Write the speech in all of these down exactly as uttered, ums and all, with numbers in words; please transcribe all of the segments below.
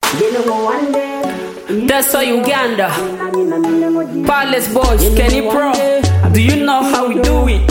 That's all Uganda. Palace Boys, Kenny Pro. Do you know how we do it?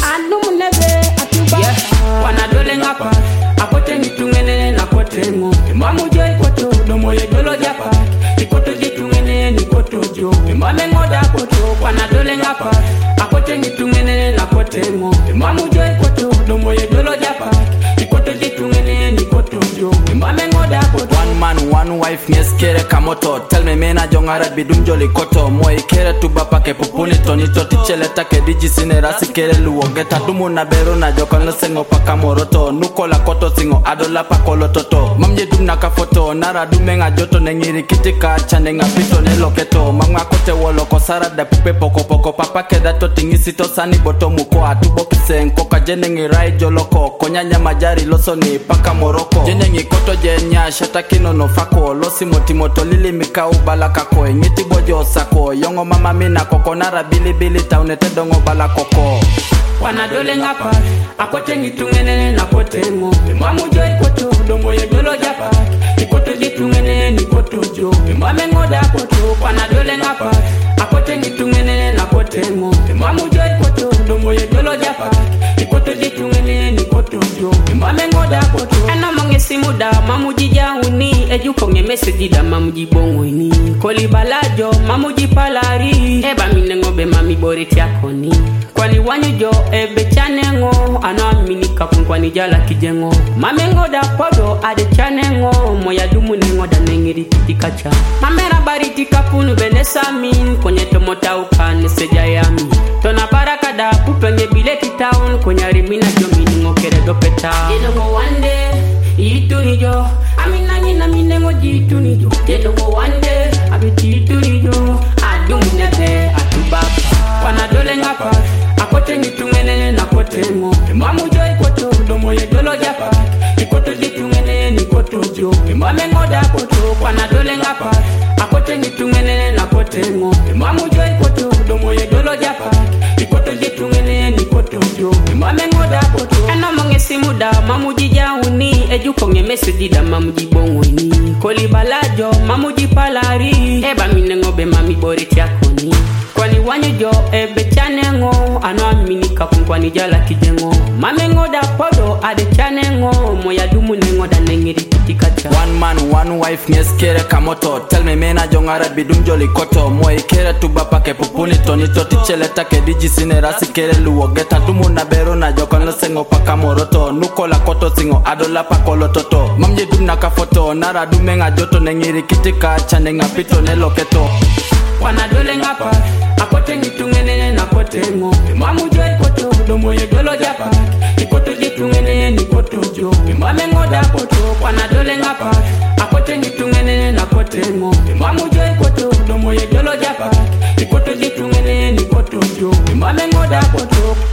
Yeah. Wanadole ngapa, akote nitungene na kote mo. Mamu joy koto, domo ye jolo japa. Ikoto jitungene ni koto jo. Mame ngoda koto, wanadole ngapa, akote nitungene na kote mo. Mamu joy koto, domo ye jolo japa. Ikoto jitungene ni koto jo. Mame ngoda koto. One man, one wife, nyeskere kamoto. Tell me mena jongara bidum joli koto. Mo ikere tubapa ke pupuni tonito. Tichele take diji sine rasi kere luo. Geta dumu na bero na joko no sengo paka moroto. Nuko la koto singo adola pa kolototo. Mamje dum naka foto. Nara dumenga joto nengiri kitika. Chanenga pito ne loketo. Manga kote wolo kosara da pupe poko poko. Papa keda to tingisito sani boto muko. Atubo kisen koka jenengi rai joloko. Konyanya majari loso ni paka moroko. Jenengi koto jenya shata kino no fako. Losi moti moto lili mikau balakako. Nyiti bojo sako. Yongo mama mina koko. Nara bili bili taunete dongo balakoko. Wanadole ngapa, akote nitungene na kote mo. Mamu joy koto, domo ye jolo japa. Ikoto jitungene ni koto jo. Mame ngoda koto, wanadole ngapa, akote nitungene na kote mo. Mamu joy koto, domo ye jolo japa. Ikoto jitungene ni koto jo. Mame ngoda koto. Ena monge simuda, mamu jija uni. Eju konge message da mamu jibongo ini. Koli balajo, mamu jipalari. Eba mine ngobe mami boriti akoni. Kwani wanyujo ebe chanengo anaminika kwani jala kijengo mamengo da podo ade chanengo moya dumu nengo da nengiri tikacha mamera bariti kapunu benesa min kwenye tomota ukane seja yami tona baraka da pupenge bileti town kwenye rimina jomini ngokere dopeta yedogo wande itu nijo amina nyina minengo jitu nijo yedogo wande abiti itu nijo adumu nebe atubaba wanadole ngapa akote nitungene na kote mo. Mamu joy koto, domo ye jolo japa. Ikoto jitungene ni koto jo. Mame ngoda koto, wanadole ngapa. Akote nitungene na kote mo. Mamu joy koto, domo ye jolo japa. Ikoto jitungene ni koto jo. Mame ngoda koto. Eno monge simuda, mamu jija uni. Eju konge message da mamu jibongo ini. Koli balajo, mamu jipalari. Eba mine ngobe mami boriti akoni. Kwani wanyujo ebe chanengo anaminika kwani jala kijengo mamengo da podo ade chanengo moya dumu nengo da nengiri tikacha one man one wife nyeskere kamoto. Tell me mena jongara bidum joli koto. Mo ikere tubapa ke pupuni tonito. Tichele take diji sine rasi kere luo. Geta dumu na bero na joko no sengo paka moroto. Nuko la koto singo adola pa kolototo. Mamje dum naka foto. Nara dumenga joto nengiri kitika. Chanenga pito ne loketo. Wanadole ngapa, akote nitungene na kote mo. Mamu joy koto, domo ye jolo japa. Ikoto jitungene ni koto jo. Mame ngoda koto, wanadole ngapa, akote nitungene na kote mo. Mamu joy koto, domo ye jolo japa. Ikoto jitungene ni koto jo. Mame ngoda koto.